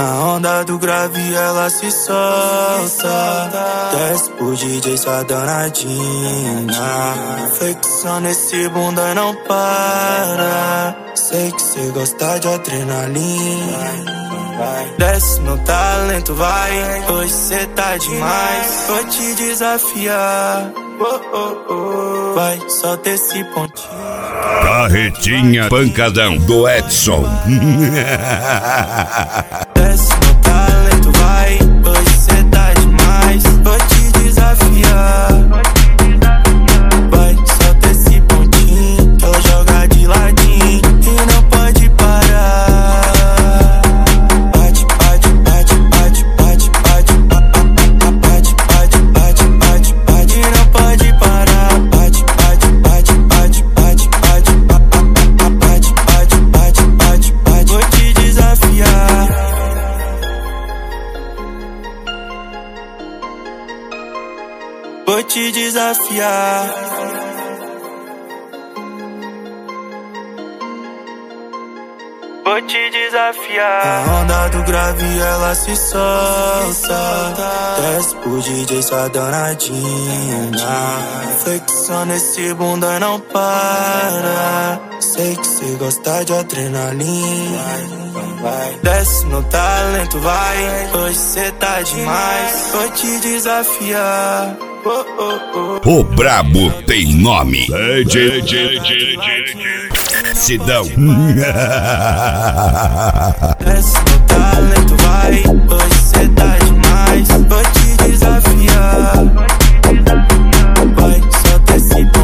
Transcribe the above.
A onda do grave ela se solta, desce pro DJ sua danadinha. Flexão nesse bunda não para, sei que cê gosta de adrenalina. Desce no talento, vai, hoje cê tá demais. Vou te desafiar, vai, solta esse pontinho. Carretinha Pancadão do Edson. Desce no talento, vai, hoje cê tá demais. Vou te desafiar, vai, solta esse pontinho, que ela joga de ladinho e não pode parar. Bate, bate, bate, bate, bate, bate, bate, bate, bate, bate, bate, e não pode parar. Bate, bate, bate, bate, bate, bate, bate, bate, bate, bate, bate. Vou te desafiar, vou te desafiar. Vou te desafiar. A onda do grave ela se solta, desce pro DJ sua danadinha. Flexão nesse bunda não para, sei que cê gosta de adrenalina. Desce no talento, vai, hoje cê tá demais. Vou te desafiar. O brabo tem nome. Sidão. Desce no talento, vai, hoje cê tá demais. Vou te desafiar, vai, solta esse